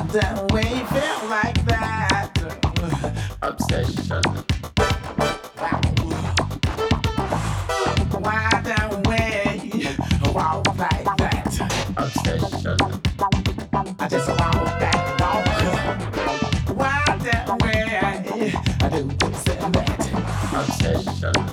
that we feel like that? Obsession. Wow. Why don't we walk like that? Obsession. I just walk that walk. Why don't we do this and that? Obsession.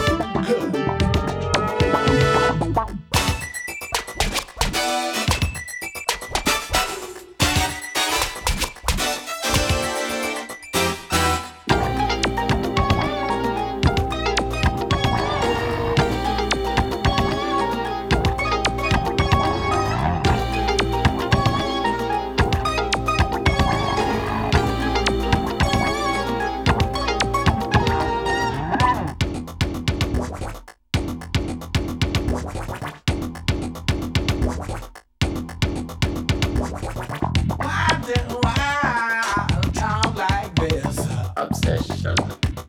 Why do I talk like this? Obsession.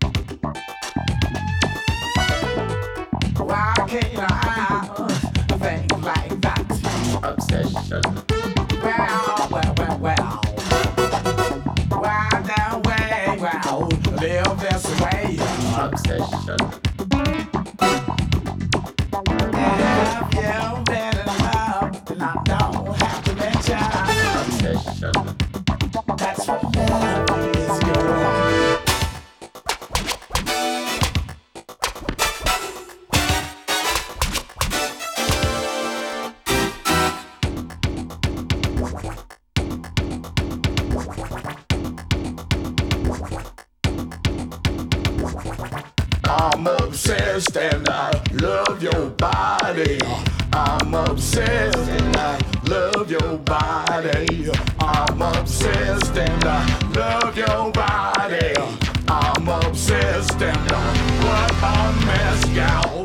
Why can't I think like that? Obsession. Well. Why don't we live this way? Obsession. If you've been in love, then I don't have to mention. Obsession. That's what love is, girl. I'm obsessed and I love your body. I'm obsessed and I love your body. I'm obsessed and I love your body. I'm obsessed and what a mess, gal.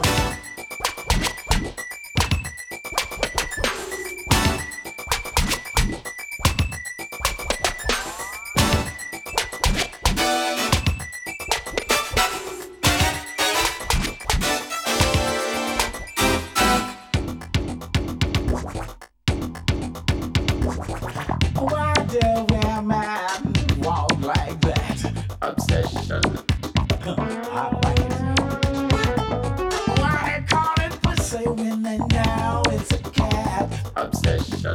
Why do we man walk like that? Obsession. I like it. Why they call it pussy when they know it's a cat? Obsession.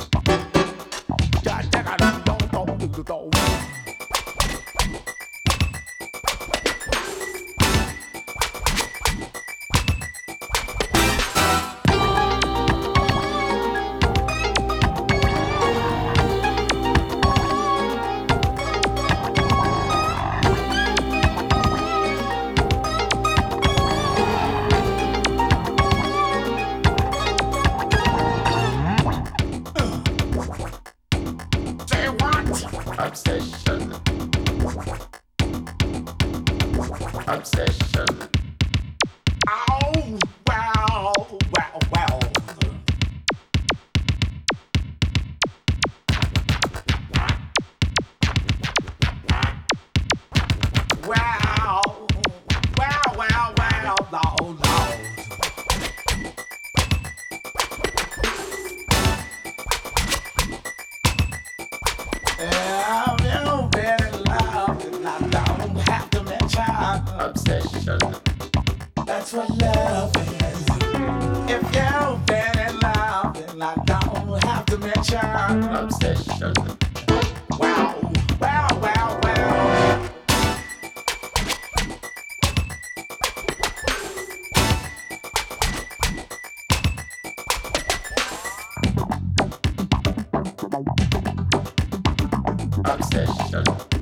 Say what? Obsession. Obsession. Oh, well. Lord. If you've been in love, then I don't have to mention. Obsession. That's what love is. If you've been in love, then I don't have to mention. Obsession. Wow. Obsession.